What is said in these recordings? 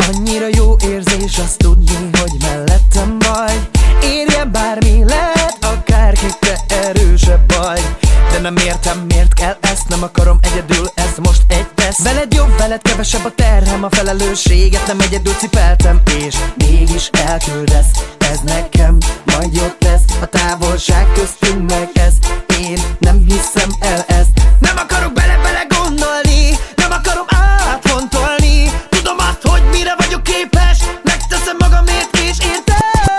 Annyira jó érzés azt tudni, hogy mellettem vagy. Érjen bármi, lehet akárki, te erősebb vagy. De nem értem, miért kell ezt, nem akarom egyedül, ez most egy teszt. Veled jobb, veled kevesebb a terhem, a felelősséget nem egyedül cipeltem. És mégis elküldesz, ez nekem majd jobb lesz. A távolság köztünk meg ez, én nem hiszem el ezt. Nem akarok bele gondolni, nem akarom átfontolni. Tudom azt, hogy mire vagyok képes, megteszem magamért és érted.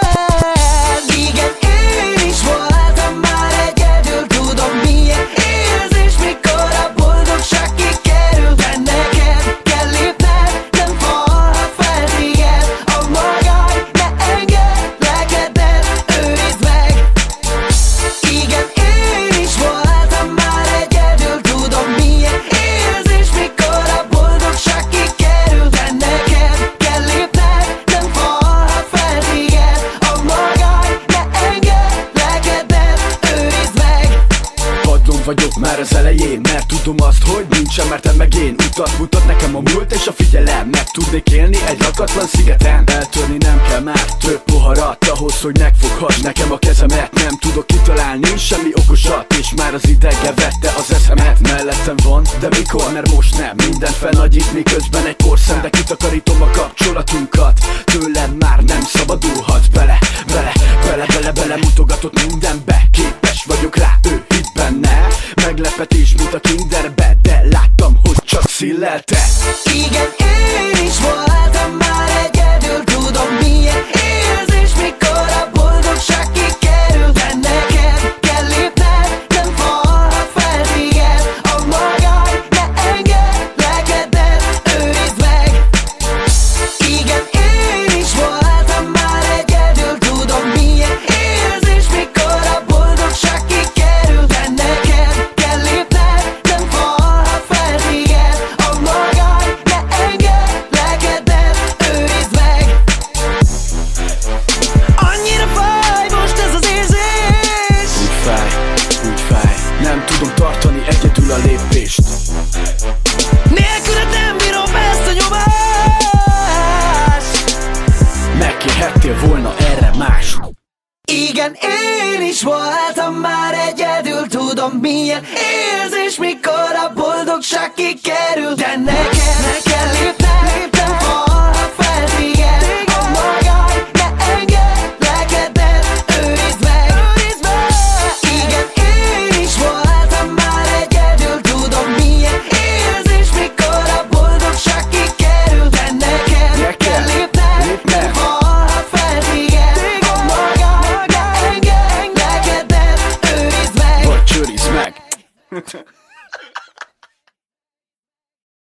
Igen, én is voltam már egyedül, tudom milyen érzés, mikor a boldogság kikerül. De neked kell lépned, nem falhat fel téged a magány, ne engedlek ebben, őrizd meg. Igen, én is voltam már egyedül, tudom milyen érzés, mikor a boldogság kikerül. De neked kell lépned, nem falhat fel téged a magány, ne engedlek ebben, őrizd meg. Padlón vagyok már az elején, mert tudom azt, hogy nincsen mertem meg én. Utat mutat nekem a múlt és a figyelem, meg tudnék élni egy lakatlan szigeten. Eltörni nem kell már több poharat ahhoz, hogy megfoghass nekem a kezemet. Nem tudok kitalálni semmi okosat, és már az idege vette az eszemet. Mellettem van, de mikor? Mert most nem. Mindent felnagyít, miközben egy porszembe kitakarítom a kapcsolatunkat. Tőlem már nem szabadulhat bele, mutogatott mindenbe. Képes vagyok rá, ő hitt benne. Meglepetés, mint a kinderbe, de láttam, hogy csak szillelte. Igen, én is voltam már egyedül, tudom milyen érzés, mikor a boldogság kikerül. De neked kell lépned, nem falhat fel téged a magány, ne engedlek ebben, őrizd meg. Igen, én is voltam már egyedül, tudom milyen érzés, mikor a boldogság kikerül. De neked kell lépned, nem falhat fel téged a magány, ne engedlek ebben, őrizd meg. Annyira fáj most ez az érzés. Úgy fáj, nem tudom tartani egyedül a lépést. Nélküled nem bírom ezt a nyomást. Megkérhettél volna erre más. Igen, én is voltam már egyedül, tudom milyen érzés, mikor a boldogság kikerül. De neked kell lépned, nem falhat fel téged a magány, ne engedlek ebben, őrizd meg. Igen, én is voltam már egyedül, tudom milyen érzés, mikor a boldogság kikerül. De neked kell lépned, nem falhat fel téged a magány, ne engedlek ebben, őrizd meg. Vagy csőrizd meg.